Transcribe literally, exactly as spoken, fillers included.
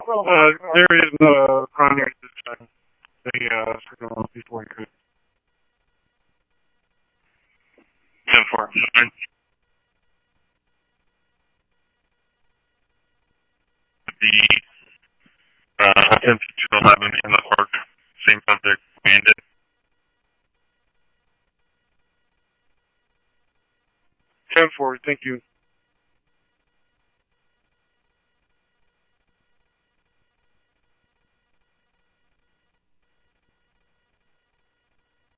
Well, uh, there is no primary design. They, uh, second one before you could. ten four. The, uh, ten to eleven in the park. Same subject, landed. ten four, thank you.